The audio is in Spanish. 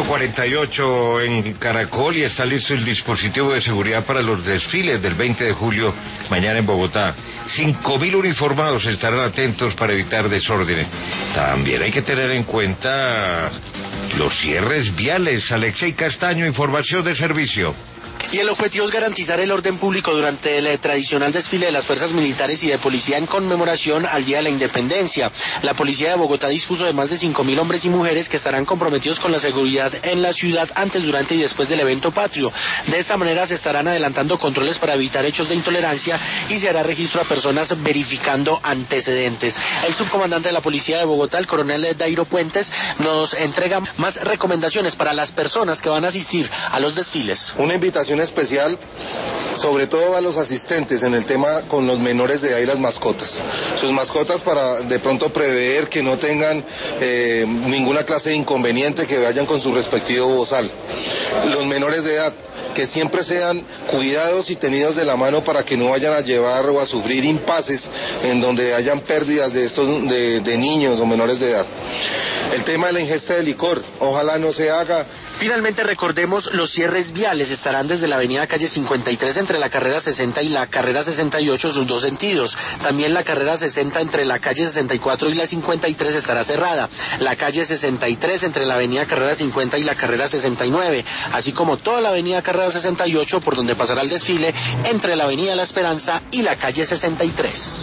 4:48 en Caracol y está listo el dispositivo de seguridad para los desfiles del 20 de julio, mañana en Bogotá. 5.000 uniformados estarán atentos para evitar desórdenes. También hay que tener en cuenta los cierres viales. Alexei Castaño, información de servicio. Y el objetivo es garantizar el orden público durante el tradicional desfile de las fuerzas militares y de policía en conmemoración al Día de la Independencia. La policía de Bogotá dispuso de más de 5.000 hombres y mujeres que estarán comprometidos con la seguridad en la ciudad antes, durante y después del evento patrio. De esta manera se estarán adelantando controles para evitar hechos de intolerancia y se hará registro a personas verificando antecedentes. El subcomandante de la policía de Bogotá, el coronel Dairo Puentes, nos entrega más recomendaciones para las personas que van a asistir a los desfiles. Una invitación especial, sobre todo a los asistentes en el tema con los menores de edad y las mascotas. Sus mascotas para de pronto prever que no tengan ninguna clase de inconveniente, que vayan con su respectivo bozal. Los menores de edad, que siempre sean cuidados y tenidos de la mano para que no vayan a llevar o a sufrir impases en donde hayan pérdidas de niños o menores de edad. El tema de la ingesta de licor, ojalá no se haga. Finalmente, recordemos, los cierres viales estarán desde la avenida Calle 53 entre la carrera 60 y la carrera 68, sus dos sentidos. También la carrera 60 entre la calle 64 y la 53 estará cerrada. La calle 63 entre la avenida Carrera 50 y la carrera 69, así como toda la avenida Carrera 68 por donde pasará el desfile entre la avenida La Esperanza y la calle 63.